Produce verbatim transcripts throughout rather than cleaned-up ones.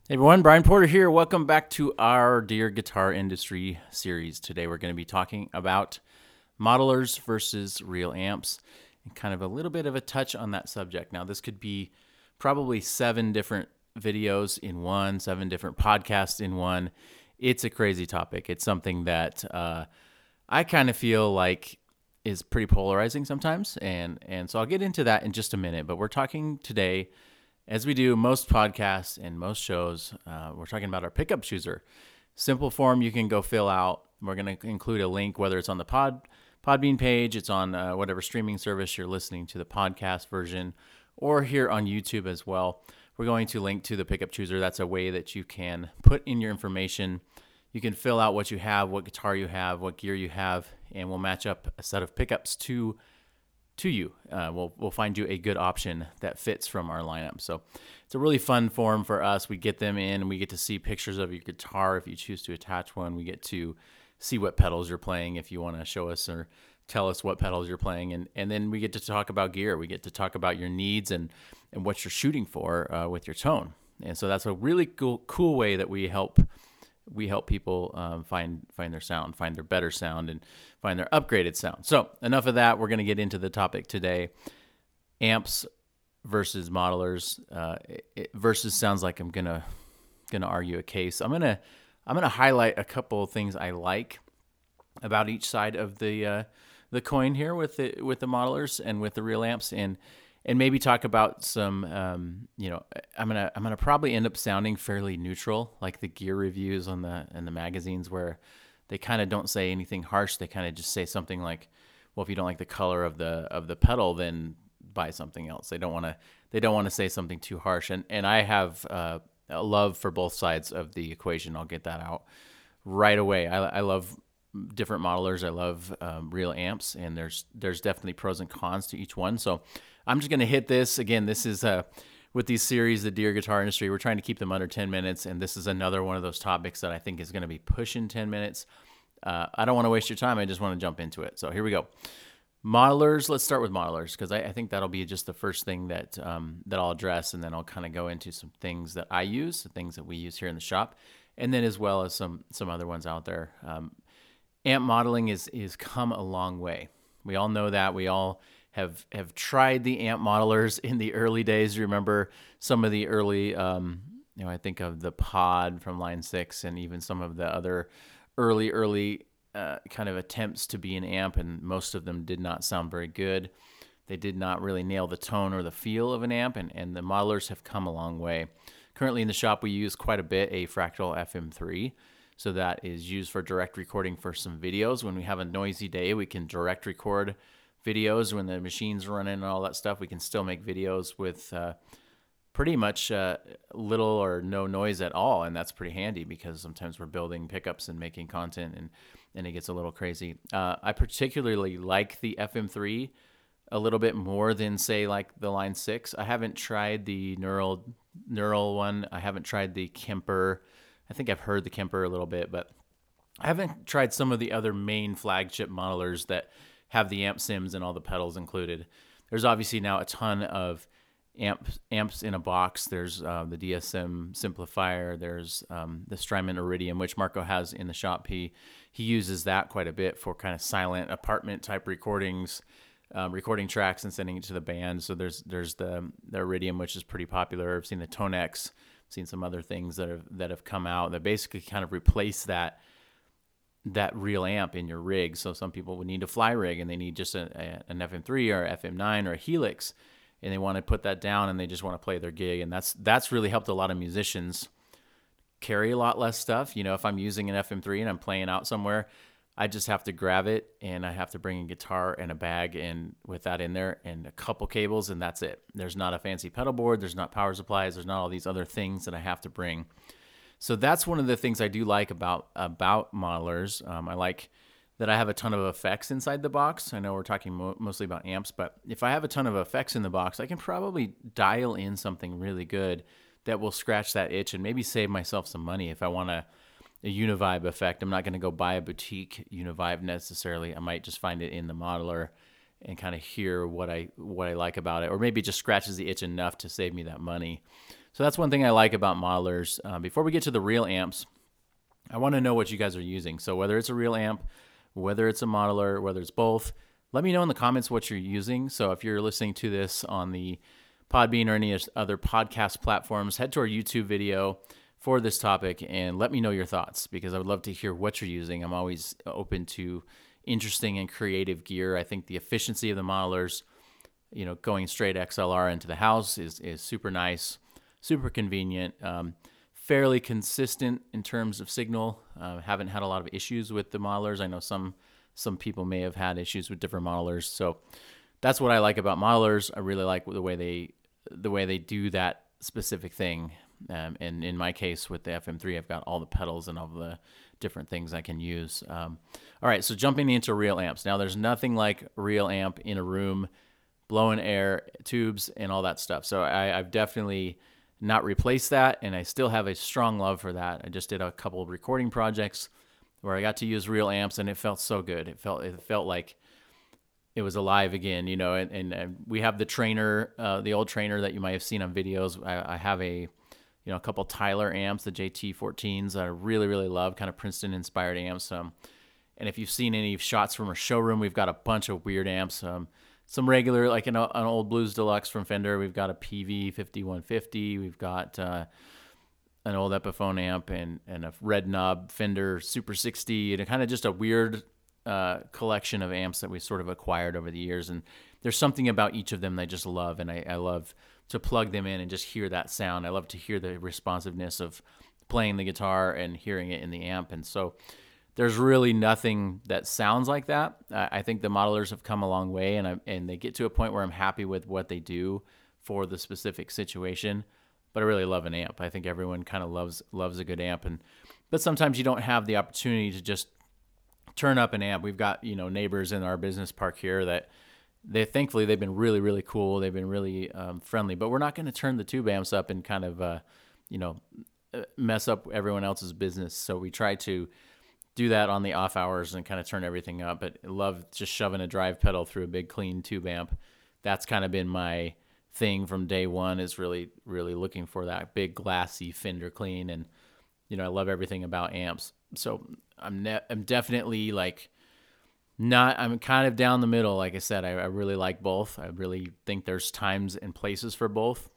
Hey everyone, Brian Porter here. Welcome back to our Dear Guitar Industry series. Today we're going to be talking about modelers versus real amps and kind of a little bit of a touch on that subject. Now, this could be probably seven different videos in one, seven different podcasts in one. It's a crazy topic. It's something that uh, I kind of feel like is pretty polarizing sometimes, and, and so I'll get into that in just a minute. But we're talking today, as we do most podcasts and most shows, uh, we're talking about our pickup chooser. Simple form you can go fill out. We're going to include a link, whether it's on the Pod Podbean page, it's on uh, whatever streaming service you're listening to the podcast version, or here on YouTube as well. We're going to link to the pickup chooser. That's a way that you can put in your information. You can fill out what you have, what guitar you have, what gear you have, and we'll match up a set of pickups to to you. Uh, we'll we'll find you a good option that fits from our lineup. So it's a really fun form for us. We get them in, and we get to see pictures of your guitar if you choose to attach one. We get to see what pedals you're playing if you want to show us or tell us what pedals you're playing, and and then we get to talk about gear. We get to talk about your needs and and what you're shooting for uh, with your tone. And so that's a really cool cool way that we help. We help people um, find find their sound, find their better sound, and find their upgraded sound. So enough of that. We're going to get into the topic today: amps versus modelers. Uh, it, versus sounds like I'm gonna gonna argue a case. I'm gonna I'm gonna highlight a couple of things I like about each side of the uh, the coin here with the with the modelers and with the real amps, and and maybe talk about some, um, you know, I'm gonna I'm gonna probably end up sounding fairly neutral, like the gear reviews on the in the magazines, where they kind of don't say anything harsh. They kind of just say something like, "Well, if you don't like the color of the of the pedal, then buy something else." They don't want to they don't want to say something too harsh. And and I have uh, a love for both sides of the equation. I'll get that out right away. I, I love different modelers. I love um, real amps, and there's there's definitely pros and cons to each one. So I'm just going to hit this. Again, this is uh, with these series, the Dear Guitar Industry, we're trying to keep them under ten minutes, and this is another one of those topics that I think is going to be pushing ten minutes. Uh, I don't want to waste your time. I just want to jump into it. So here we go. Modelers, let's start with modelers, because I, I think that'll be just the first thing that um, that I'll address, and then I'll kind of go into some things that I use, the things that we use here in the shop, and then as well as some some other ones out there. Um, amp modeling is is come a long way. We all know that. We all have have tried the amp modelers in the early days. You remember some of the early, um, you know, I think of the Pod from Line six, and even some of the other early, early uh, kind of attempts to be an amp, and most of them did not sound very good. They did not really nail the tone or the feel of an amp, and, and the modelers have come a long way. Currently in the shop, we use quite a bit a Fractal F M three. So that is used for direct recording for some videos. When we have a noisy day, we can direct record videos. When the machine's running and all that stuff, we can still make videos with uh, pretty much uh, little or no noise at all. And that's pretty handy because sometimes we're building pickups and making content, and, and it gets a little crazy. Uh, I particularly like the F M three a little bit more than, say, like the Line six. I haven't tried the Neural, Neural one. I haven't tried the Kemper. I think I've heard the Kemper a little bit, but I haven't tried some of the other main flagship modelers that have the amp sims and all the pedals included. There's obviously now a ton of amp, amps in a box. There's uh, the D S M Simplifier. There's um, the Strymon Iridium, which Marco has in the shop. He, he uses that quite a bit for kind of silent apartment type recordings, um, recording tracks and sending it to the band. So there's there's the, the Iridium, which is pretty popular. I've seen the Tonex. Seen some other things that have that have come out that basically kind of replace that that real amp in your rig. So some people would need a fly rig, and they need just a, a, an F M three or F M nine or a Helix, and they want to put that down, and they just want to play their gig. And that's that's really helped a lot of musicians carry a lot less stuff. You know, if I'm using an F M three and I'm playing out somewhere, I just have to grab it, and I have to bring a guitar and a bag, and with that in there, and a couple cables, and that's it. There's not a fancy pedal board. There's not power supplies. There's not all these other things that I have to bring. So that's one of the things I do like about about modelers. Um, I like that I have a ton of effects inside the box. I know we're talking mo- mostly about amps, but if I have a ton of effects in the box, I can probably dial in something really good that will scratch that itch and maybe save myself some money if I want to a Univibe effect. I'm not going to go buy a boutique Univibe necessarily. I might just find it in the modeler and kind of hear what I what I like about it, or maybe it just scratches the itch enough to save me that money. So that's one thing I like about modelers. Uh, before we get to the real amps, I want to know what you guys are using. So whether it's a real amp, whether it's a modeler, whether it's both, let me know in the comments what you're using. So if you're listening to this on the Podbean or any other podcast platforms, head to our YouTube video for this topic and let me know your thoughts, because I would love to hear what you're using. I'm always open to interesting and creative gear. I think the efficiency of the modelers, you know, going straight X L R into the house is, is super nice, super convenient, um, fairly consistent in terms of signal. Uh, haven't had a lot of issues with the modelers. I know some some people may have had issues with different modelers. So that's what I like about modelers. I really like the way they the way they do that specific thing. Um, and in my case with the F M three, I've got all the pedals and all the different things I can use. Um, all right, so jumping into real amps. Now, there's nothing like real amp in a room, blowing air, tubes, and all that stuff. So I, I've definitely not replaced that, and I still have a strong love for that. I just did a couple of recording projects where I got to use real amps, and it felt so good. It felt it felt like it was alive again, you know. And, and, and we have the trainer, uh, the old trainer that you might have seen on videos. I, I have a, you know, a couple Tyler amps, the J T fourteens that I really, really love, kind of Princeton-inspired amps. Um, and if you've seen any shots from our showroom, we've got a bunch of weird amps. Um, some regular, like an, an old Blues Deluxe from Fender. We've got a P V fifty-one fifty. We've got uh, an old Epiphone amp and, and a red knob Fender Super sixty, and kind of just a weird uh, collection of amps that we sort of acquired over the years. And there's something about each of them that I just love, and I, I love to plug them in and just hear that sound. I love to hear the responsiveness of playing the guitar and hearing it in the amp. And so there's really nothing that sounds like that. I think the modelers have come a long way, and I, and they get to a point where I'm happy with what they do for the specific situation. But I really love an amp. I think everyone kind of loves loves a good amp, and but sometimes you don't have the opportunity to just turn up an amp. We've got, you know, neighbors in our business park here that they thankfully they've been really really cool. They've been really um, friendly, but we're not going to turn the tube amps up and kind of uh, you know mess up everyone else's business. So we try to do that on the off hours and kind of turn everything up. But I love just shoving a drive pedal through a big clean tube amp. That's kind of been my thing from day one, is really, really looking for that big glassy Fender clean. And, you know, I love everything about amps. So I'm ne- I'm definitely like not, I'm kind of down the middle. Like I said, I, I really like both. I really think there's times and places for both.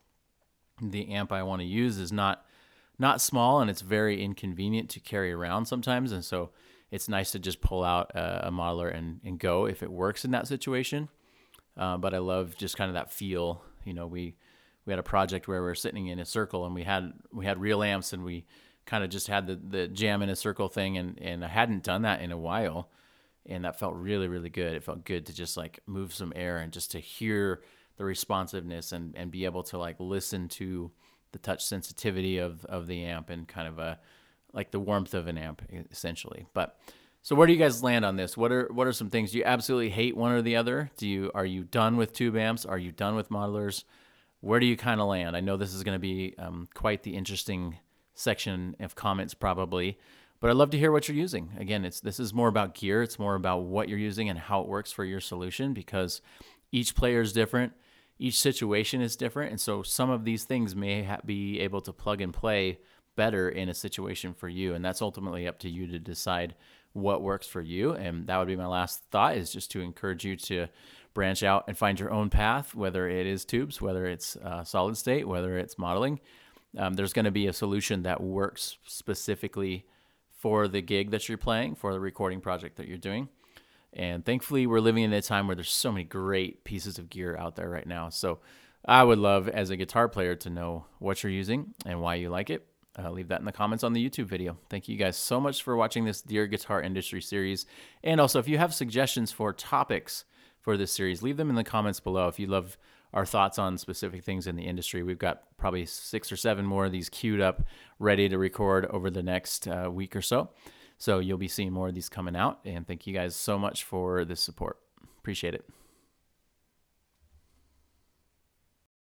The amp I want to use is not not small, and it's very inconvenient to carry around sometimes. And so it's nice to just pull out a, a modeler and, and go if it works in that situation. Uh, but I love just kind of that feel. You know, we we had a project where we were sitting in a circle, and we had we had real amps, and we kind of just had the, the jam in a circle thing, and, and I hadn't done that in a while, and that felt really, really good. It felt good to just like move some air and just to hear the responsiveness and, and be able to like listen to the touch sensitivity of, of the amp and kind of a like the warmth of an amp essentially. But so where do you guys land on this? What are what are some things? Do you absolutely hate one or the other? Do you are you done with tube amps? Are you done with modelers? Where do you kind of land? I know this is going to be um, quite the interesting section of comments probably, but I'd love to hear what you're using. Again, it's this is more about gear. It's more about what you're using and how it works for your solution, because each player is different. Each situation is different, and so some of these things may ha- be able to plug and play better in a situation for you, and that's ultimately up to you to decide what works for you. And that would be my last thought, is just to encourage you to branch out and find your own path, whether it is tubes, whether it's uh, solid state, whether it's modeling. Um, there's going to be a solution that works specifically for the gig that you're playing, for the recording project that you're doing. And thankfully, we're living in a time where there's so many great pieces of gear out there right now. So I would love, as a guitar player, to know what you're using and why you like it. Uh, leave that in the comments on the YouTube video. Thank you guys so much for watching this Dear Guitar Industry series. And also, if you have suggestions for topics for this series, leave them in the comments below. If you love our thoughts on specific things in the industry, we've got probably six or seven more of these queued up, ready to record over the next uh, week or so. So you'll be seeing more of these coming out, and thank you guys so much for this support. Appreciate it.